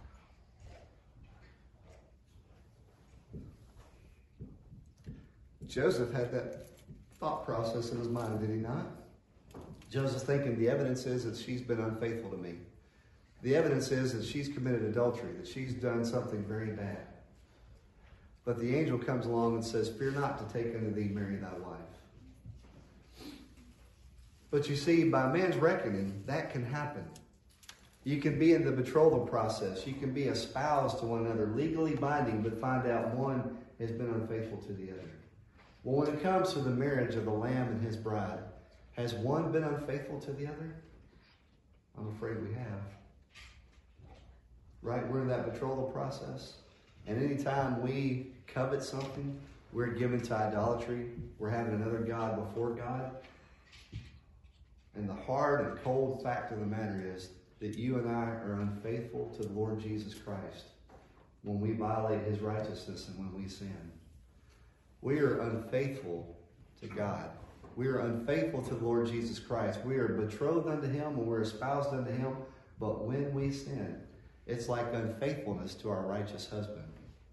Joseph had that thought process in his mind, did he not? Joseph's thinking the evidence is that she's been unfaithful to me. The evidence is that she's committed adultery, that she's done something very bad. But the angel comes along and says, fear not to take unto thee Mary thy wife. But you see, by man's reckoning, that can happen. You can be in the betrothal process. You can be espoused to one another, legally binding, but find out one has been unfaithful to the other. Well, when it comes to the marriage of the Lamb and his bride, has one been unfaithful to the other? I'm afraid we have. Right? We're in that betrothal process. And anytime we covet something, we're given to idolatry. We're having another God before God. And the hard and cold fact of the matter is that you and I are unfaithful to the Lord Jesus Christ when we violate his righteousness and when we sin. We are unfaithful to God. We are unfaithful to the Lord Jesus Christ. We are betrothed unto him and we're espoused unto him. But when we sin, it's like unfaithfulness to our righteous husband.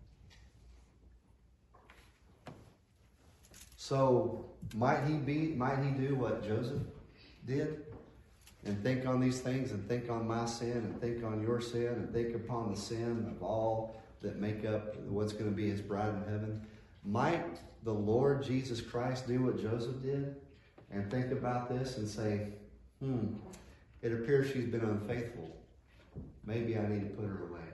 So might he be, might he do what Joseph did? And think on these things and think on my sin and think on your sin and think upon the sin of all that make up what's going to be his bride in heaven. Might the Lord Jesus Christ do what Joseph did and think about this and say, hmm, it appears she's been unfaithful. Maybe I need to put her away.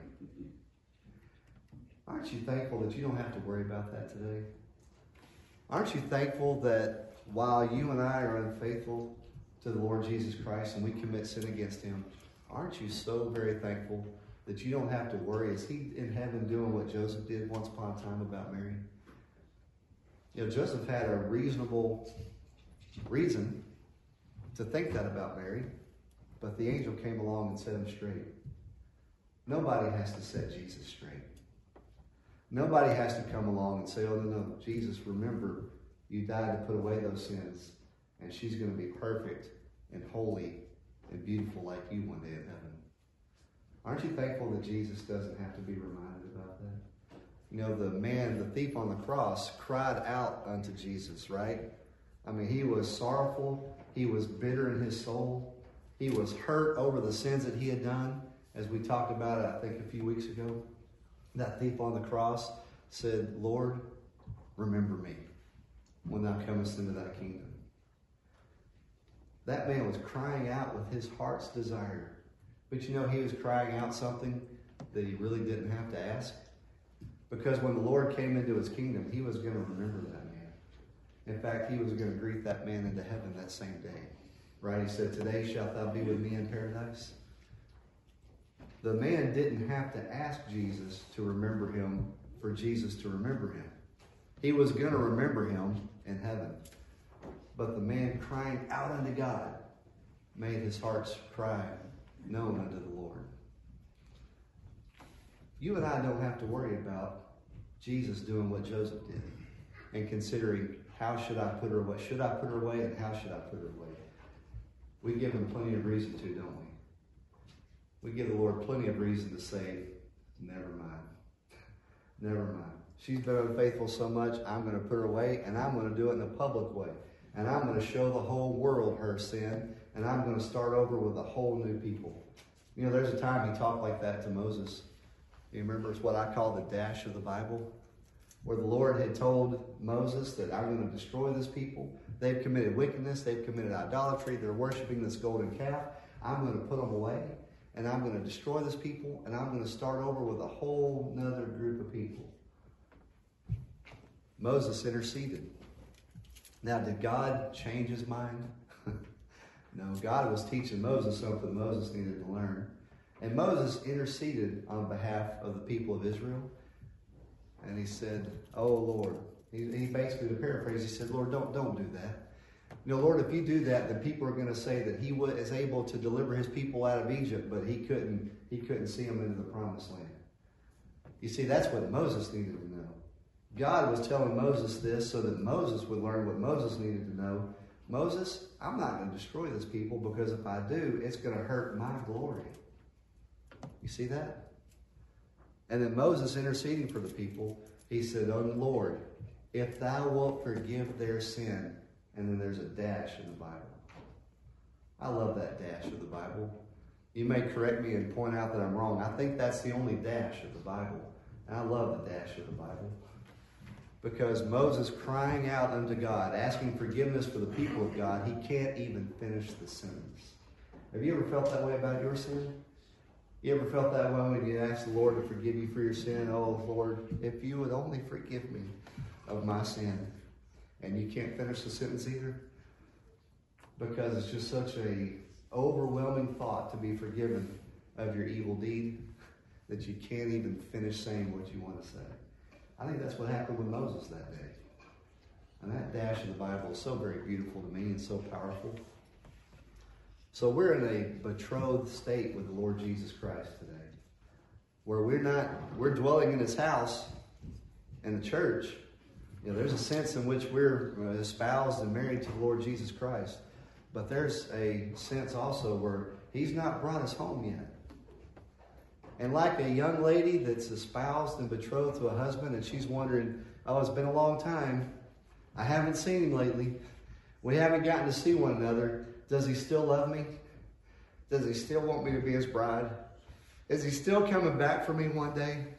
Aren't you thankful that you don't have to worry about that today? Aren't you thankful that while you and I are unfaithful to the Lord Jesus Christ and we commit sin against him, aren't you so very thankful that you don't have to worry? Is he in heaven doing what Joseph did once upon a time about Mary? You know, Joseph had a reasonable reason to think that about Mary, but the angel came along and set him straight. Nobody has to set Jesus straight. Nobody has to come along and say, oh, no, no, Jesus, remember, you died to put away those sins, and she's going to be perfect and holy and beautiful like you one day in heaven. Aren't you thankful that Jesus doesn't have to be reminded about that? You know, the man, the thief on the cross, cried out unto Jesus, right? I mean, he was sorrowful. He was bitter in his soul. He was hurt over the sins that he had done, as we talked about, I think, a few weeks ago. That thief on the cross said, Lord, remember me when thou comest into thy kingdom. That man was crying out with his heart's desire. But you know, he was crying out something that he really didn't have to ask. Because when the Lord came into his kingdom, he was going to remember that man. In fact, he was going to greet that man into heaven that same day. Right? He said, today shalt thou be with me in paradise. The man didn't have to ask Jesus to remember him for Jesus to remember him. He was going to remember him in heaven. But the man crying out unto God made his heart's cry known unto the Lord. You and I don't have to worry about Jesus doing what Joseph did and considering how should I put her away, should I put her away, and how should I put her away. We give him plenty of reason to, don't we? We give the Lord plenty of reason to say, never mind. Never mind. She's been unfaithful so much, I'm going to put her away, and I'm going to do it in a public way. And I'm going to show the whole world her sin, and I'm going to start over with a whole new people. You know, there's a time he talked like that to Moses. You remember, it's what I call the dash of the Bible, where the Lord had told Moses that I'm going to destroy this people. They've committed wickedness. They've committed idolatry. They're worshiping this golden calf. I'm going to put them away, and I'm going to destroy this people, and I'm going to start over with a whole nother group of people. Moses interceded. Now, did God change his mind? No, God was teaching Moses something Moses needed to learn. And Moses interceded on behalf of the people of Israel. And he said, oh, Lord. He, he basically, to paraphrase, he said, Lord, don't, don't do that. You know, Lord, if you do that, then people are going to say that he was able to deliver his people out of Egypt, but he couldn't, he couldn't see them into the promised land. You see, that's what Moses needed to know. God was telling Moses this so that Moses would learn what Moses needed to know. Moses, I'm not going to destroy this people, because if I do, it's going to hurt my glory. You see that? And then Moses interceding for the people, he said, oh Lord, if thou wilt forgive their sin. And then there's a dash in the Bible. I love that dash of the Bible. You may correct me and point out that I'm wrong. I think that's the only dash of the Bible. And I love the dash of the Bible. Because Moses crying out unto God, asking forgiveness for the people of God, he can't even finish the sentence. Have you ever felt that way about your sin? You ever felt that way when you asked the Lord to forgive you for your sin? Oh, Lord, if you would only forgive me of my sin. And you can't finish the sentence either? Because it's just such a overwhelming thought to be forgiven of your evil deed that you can't even finish saying what you want to say. I think that's what happened with Moses that day. And that dash of the Bible is so very beautiful to me and so powerful. So we're in a betrothed state with the Lord Jesus Christ today, where we're not, we're dwelling in his house in the church. You know, there's a sense in which we're espoused and married to the Lord Jesus Christ. But there's a sense also where he's not brought us home yet. And like a young lady that's espoused and betrothed to a husband, and she's wondering, oh, it's been a long time. I haven't seen him lately. We haven't gotten to see one another. Does he still love me? Does he still want me to be his bride? Is he still coming back for me one day?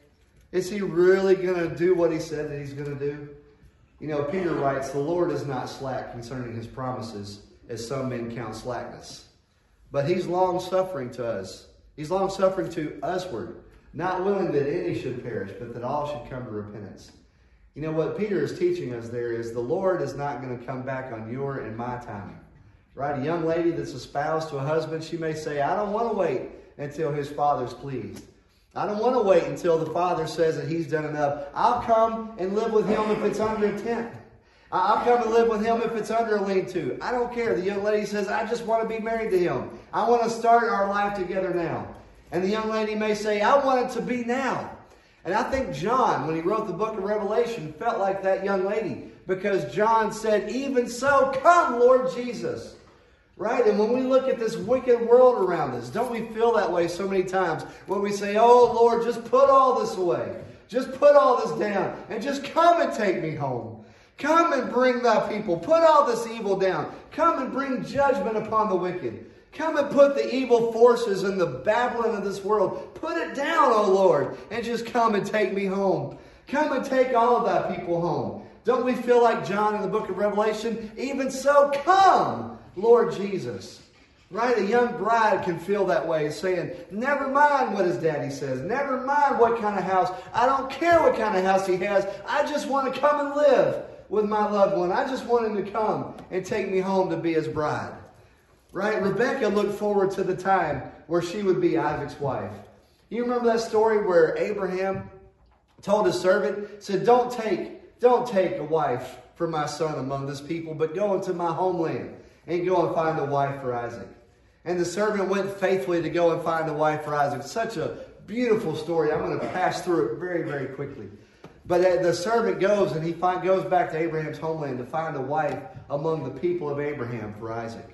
Is he really going to do what he said that he's going to do? You know, Peter writes, the Lord is not slack concerning his promises, as some men count slackness. But he's long-suffering to us. He's long-suffering to usward, not willing that any should perish, but that all should come to repentance. You know, what Peter is teaching us there is the Lord is not going to come back on your and my timing. Right? A young lady that's espoused to a husband, she may say, I don't want to wait until his father's pleased. I don't want to wait until the father says that he's done enough. I'll come and live with him if it's under a tent. I'll come and live with him if it's under a lean-to. I don't care. The young lady says, I just want to be married to him. I want to start our life together now. And the young lady may say, I want it to be now. And I think John, when he wrote the book of Revelation, felt like that young lady. Because John said, even so, come, Lord Jesus. Right? And when we look at this wicked world around us, don't we feel that way so many times? When we say, oh, Lord, just put all this away. Just put all this down. And just come and take me home. Come and bring thy people. Put all this evil down. Come and bring judgment upon the wicked. Come and put the evil forces and the Babylon of this world. Put it down, O Lord, and just come and take me home. Come and take all of thy people home. Don't we feel like John in the book of Revelation? Even so, come, Lord Jesus. Right? A young bride can feel that way, saying, never mind what his daddy says. Never mind what kind of house. I don't care what kind of house he has. I just want to come and live with my loved one. I just want him to come and take me home to be his bride. Right? Rebecca looked forward to the time where she would be Isaac's wife. You remember that story where Abraham told his servant, said, don't take, don't take a wife for my son among this people, but go into my homeland and go and find a wife for Isaac. And the servant went faithfully to go and find a wife for Isaac. Such a beautiful story. I'm going to pass through it very, very quickly. But the servant goes and he find, goes back to Abraham's homeland to find a wife among the people of Abraham for Isaac.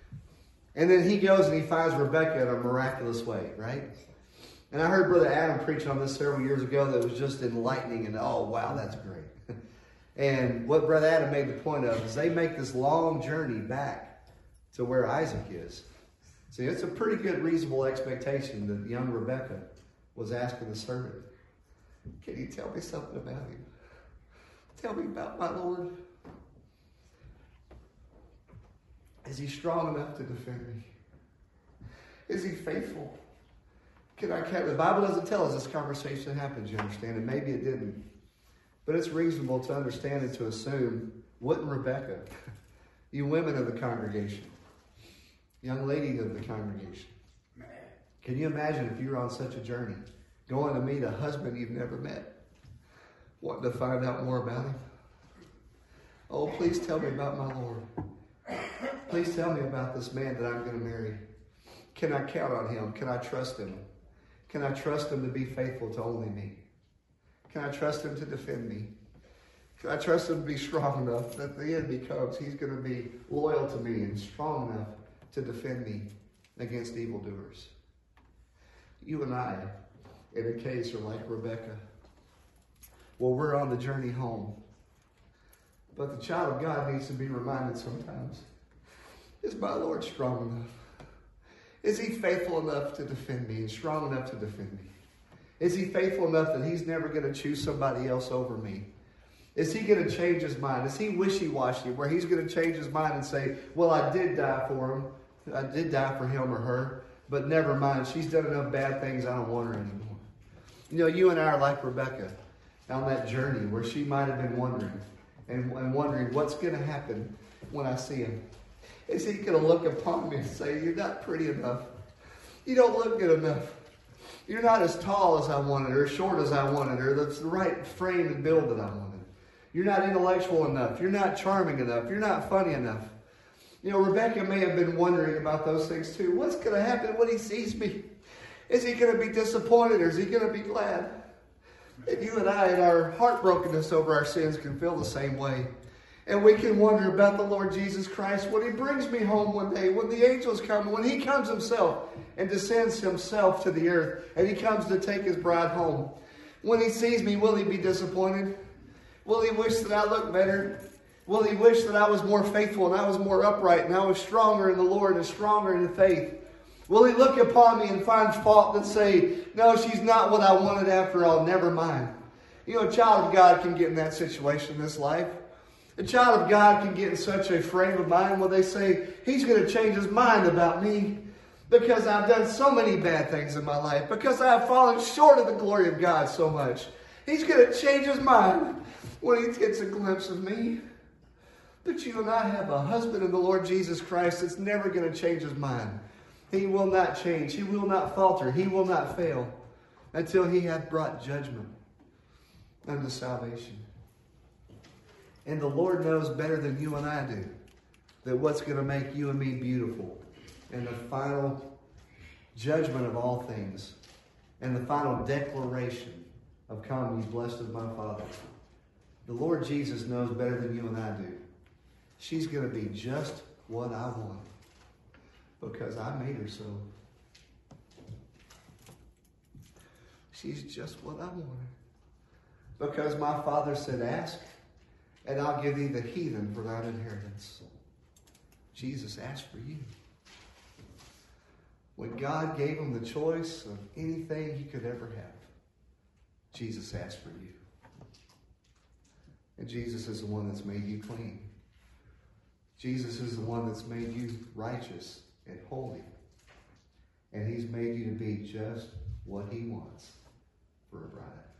And then he goes and he finds Rebecca in a miraculous way, right? And I heard Brother Adam preach on this several years ago that was just enlightening and, oh, wow, that's great. And what Brother Adam made the point of is they make this long journey back to where Isaac is. See, it's a pretty good reasonable expectation that young Rebecca was asking the servant, can you tell me something about him? Tell me about my Lord. Is he strong enough to defend me? Is he faithful? Can I count? The Bible doesn't tell us this conversation happens, you understand, and maybe it didn't. But it's reasonable to understand and to assume, wouldn't Rebecca, you women of the congregation, young lady of the congregation, can you imagine if you were on such a journey, going to meet a husband you've never met, wanting to find out more about him? Oh, please tell me about my Lord. Please tell me about this man that I'm going to marry. Can I count on him? Can I trust him? Can I trust him to be faithful to only me? Can I trust him to defend me? Can I trust him to be strong enough that the end becomes he's going to be loyal to me and strong enough to defend me against evildoers? You and I, in a case, are like Rebecca. Well, we're on the journey home. But the child of God needs to be reminded sometimes, is my Lord strong enough? Is he faithful enough to defend me and strong enough to defend me? Is he faithful enough that he's never going to choose somebody else over me? Is he going to change his mind? Is he wishy-washy where he's going to change his mind and say, well, I did die for him. I did die for him or her, but never mind. She's done enough bad things. I don't want her anymore. You know, you and I are like Rebecca on that journey where she might have been wondering and, and wondering what's going to happen when I see him. Is he going to look upon me and say, you're not pretty enough. You don't look good enough. You're not as tall as I wanted or as short as I wanted or that's the right frame and build that I wanted. You're not intellectual enough. You're not charming enough. You're not funny enough. You know, Rebecca may have been wondering about those things too. What's going to happen when he sees me? Is he going to be disappointed or is he going to be glad? And you and I in our heartbrokenness over our sins can feel the same way. And we can wonder about the Lord Jesus Christ when he brings me home one day, when the angels come, when he comes himself and descends himself to the earth and he comes to take his bride home. When he sees me, will he be disappointed? Will he wish that I looked better? Will he wish that I was more faithful and I was more upright and I was stronger in the Lord and stronger in the faith? Will he look upon me and find fault and say, no, she's not what I wanted after all, never mind? You know, a child of God can get in that situation in this life. A child of God can get in such a frame of mind where they say, he's going to change his mind about me because I've done so many bad things in my life, because I have fallen short of the glory of God so much. He's going to change his mind when he gets a glimpse of me. But you and I have a husband in the Lord Jesus Christ that's never going to change his mind. He will not change. He will not falter. He will not fail until he hath brought judgment unto salvation. And the Lord knows better than you and I do that what's going to make you and me beautiful, and the final judgment of all things, and the final declaration of come, ye blessed of my Father. The Lord Jesus knows better than you and I do. She's going to be just what I want, because I made her so. She's just what I wanted. Because my Father said, ask, and I'll give thee the heathen for thine inheritance. Jesus asked for you. When God gave him the choice of anything he could ever have, Jesus asked for you. And Jesus is the one that's made you clean. Jesus is the one that's made you righteous and holy. And he's made you to be just what he wants for a bride.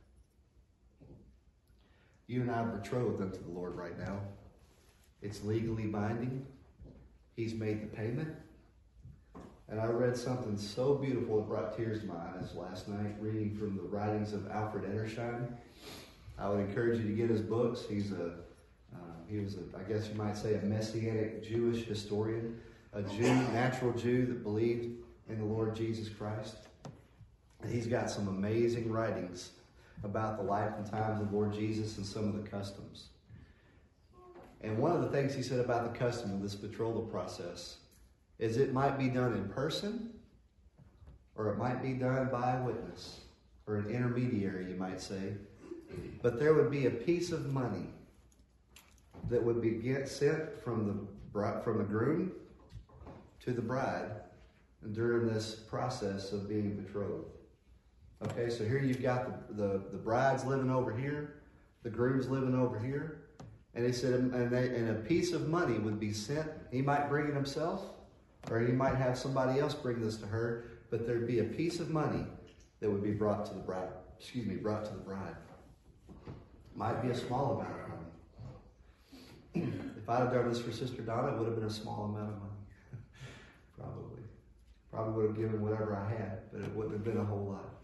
You and I are betrothed unto the Lord right now. It's legally binding. He's made the payment. And I read something so beautiful it brought tears to my eyes last night, reading from the writings of Alfred Edersheim. I would encourage you to get his books. He's a, uh, he was, a, I guess you might say, a Messianic Jewish historian, a Jew, natural Jew that believed in the Lord Jesus Christ. And he's got some amazing writings about the life and times of the Lord Jesus and some of the customs. And one of the things he said about the custom of this betrothal process is it might be done in person, or it might be done by a witness, or an intermediary, you might say. But there would be a piece of money that would be get sent from the from the groom to the bride during this process of being betrothed. Okay, so here you've got the, the, the bride's living over here, the groom's living over here, and he said, and, they, and a piece of money would be sent. He might bring it himself, or he might have somebody else bring this to her, but there'd be a piece of money that would be brought to the bride. Excuse me, brought to the bride. Might be a small amount of money. If I'd have done this for Sister Donna, it would have been a small amount of money. Probably. Probably would have given whatever I had, but it wouldn't have been a whole lot.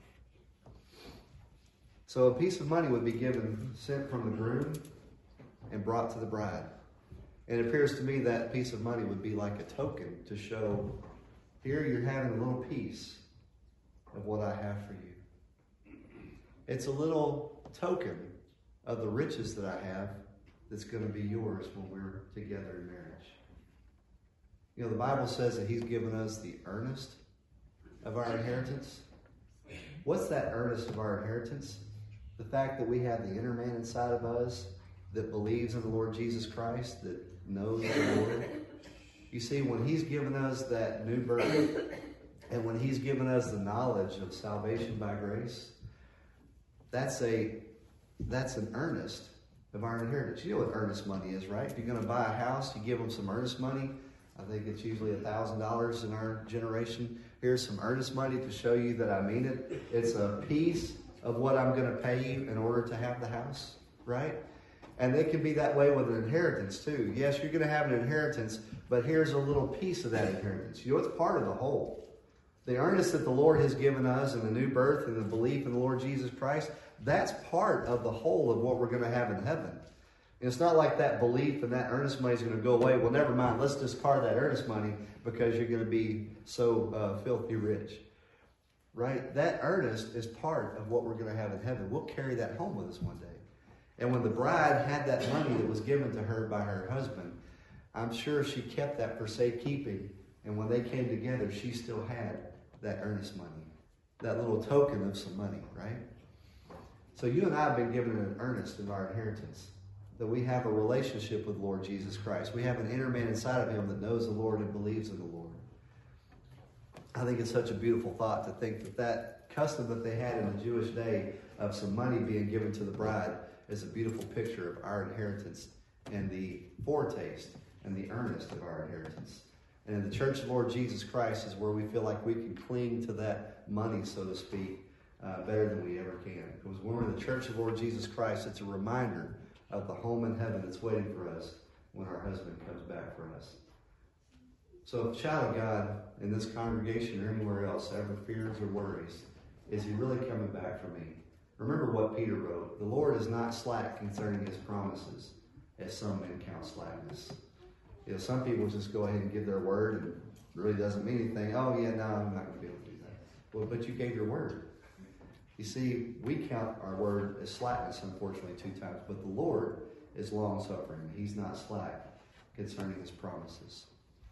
So a piece of money would be given, sent from the groom, and brought to the bride. And it appears to me that piece of money would be like a token to show, here you're having a little piece of what I have for you. It's a little token of the riches that I have that's going to be yours when we're together in marriage. You know, the Bible says that he's given us the earnest of our inheritance. What's that earnest of our inheritance? The fact that we have the inner man inside of us that believes in the Lord Jesus Christ, that knows the Lord. You see, when he's given us that new birth, and when he's given us the knowledge of salvation by grace, that's a that's an earnest of our inheritance. You know what earnest money is, right? If you're going to buy a house, you give them some earnest money. I think it's usually a thousand dollars in our generation. Here's some earnest money to show you that I mean it. It's a piece of what I'm going to pay you in order to have the house, right? And it can be that way with an inheritance too. Yes, you're going to have an inheritance, but here's a little piece of that inheritance. You know, it's part of the whole. The earnest that the Lord has given us in the new birth and the belief in the Lord Jesus Christ, that's part of the whole of what we're going to have in heaven. And it's not like that belief and that earnest money is going to go away. Well, never mind. Let's discard that earnest money because you're going to be so uh, filthy rich. Right? That earnest is part of what we're going to have in heaven. We'll carry that home with us one day. And when the bride had that money that was given to her by her husband, I'm sure she kept that for safekeeping. And when they came together, she still had that earnest money. That little token of some money, right? So you and I have been given an earnest of our inheritance. That we have a relationship with Lord Jesus Christ. We have an inner man inside of him that knows the Lord and believes in the Lord. I think it's such a beautiful thought to think that that custom that they had in the Jewish day of some money being given to the bride is a beautiful picture of our inheritance and the foretaste and the earnest of our inheritance. And in the Church of Lord Jesus Christ is where we feel like we can cling to that money, so to speak, uh, better than we ever can. Because when we're in the Church of Lord Jesus Christ, it's a reminder of the home in heaven that's waiting for us when our husband comes back for us. So if a child of God in this congregation or anywhere else ever fears or worries, is he really coming back for me? Remember what Peter wrote. The Lord is not slack concerning his promises, as some men count slackness. You know, some people just go ahead and give their word and it really doesn't mean anything. Oh, yeah, no, I'm not going to be able to do that. Well, but you gave your word. You see, we count our word as slackness, unfortunately, two times. But the Lord is long-suffering. He's not slack concerning his promises.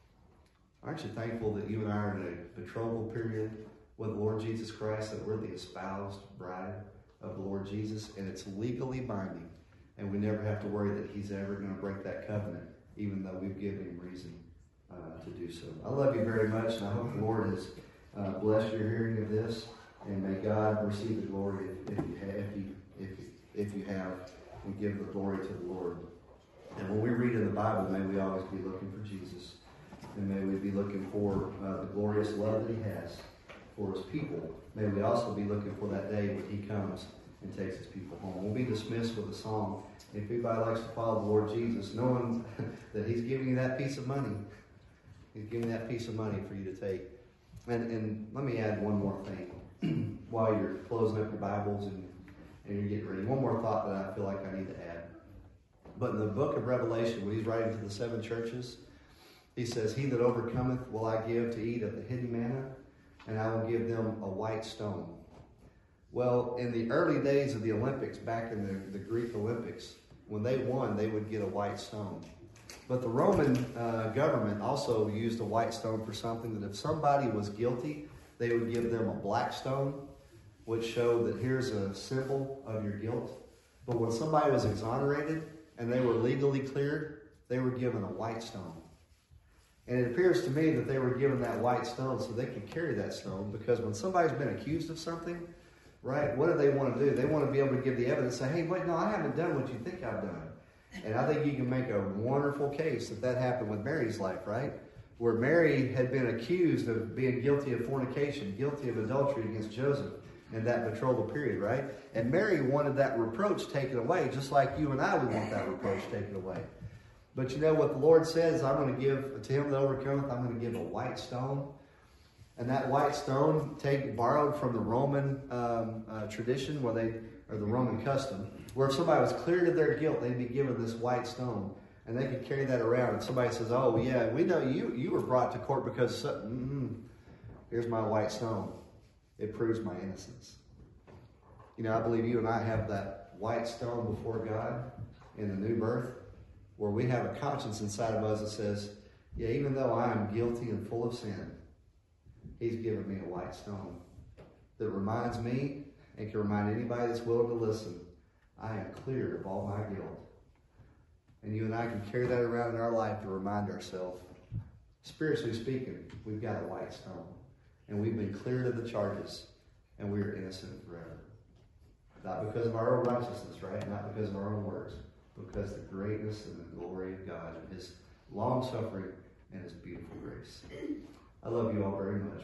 Aren't you thankful that you and I are in a betrothal period with the Lord Jesus Christ, that we're the espoused bride of the Lord Jesus, and it's legally binding, and we never have to worry that he's ever going to break that covenant, even though we've given him reason uh, to do so. I love you very much, and I hope the Lord has uh, blessed your hearing of this, and may God receive the glory if, if, you, have, if, you, if, you, if you have, and give the glory to the Lord. And when we read in the Bible, may we always be looking for Jesus, and may we be looking for uh, the glorious love that he has for his people. May we also be looking for that day when he comes and takes his people home. We'll be dismissed with a song. If anybody likes to follow the Lord Jesus, knowing that he's giving you that piece of money, he's giving you that piece of money for you to take. And, and let me add one more thing while you're closing up your Bibles and, and you're getting ready. One more thought that I feel like I need to add. But in the book of Revelation, when he's writing to the seven churches, he says, he that overcometh will I give to eat of the hidden manna, and I will give them a white stone. Well, in the early days of the Olympics, back in the, the Greek Olympics, when they won, they would get a white stone. But the Roman uh, government also used a white stone for something, that if somebody was guilty, they would give them a black stone, which showed that here's a symbol of your guilt. But when somebody was exonerated and they were legally cleared, they were given a white stone. And it appears to me that they were given that white stone so they could carry that stone, because when somebody's been accused of something, right, what do they want to do? They want to be able to give the evidence and say, hey, wait, no, I haven't done what you think I've done. And I think you can make a wonderful case that that happened with Mary's life, right? Where Mary had been accused of being guilty of fornication, guilty of adultery against Joseph in that betrothal period, right? And Mary wanted that reproach taken away, just like you and I would want that reproach taken away. But you know what the Lord says? I'm going to give to him that overcometh, I'm going to give a white stone. And that white stone, take borrowed from the Roman um, uh, tradition, where they, or the Roman custom, where if somebody was cleared of their guilt, they'd be given this white stone, and they could carry that around. And somebody says, "Oh yeah, we know you you were brought to court because mm, here's my white stone. It proves my innocence." You know, I believe you and I have that white stone before God in the new birth, where we have a conscience inside of us that says, "Yeah, even though I am guilty and full of sin, he's given me a white stone that reminds me and can remind anybody that's willing to listen, I am cleared of all my guilt." And you and I can carry that around in our life to remind ourselves, spiritually speaking, we've got a white stone. And we've been cleared of the charges. And we are innocent forever. Not because of our own righteousness, right? Not because of our own works. Because the greatness and the glory of God and his long suffering and his beautiful grace. I love you all very much.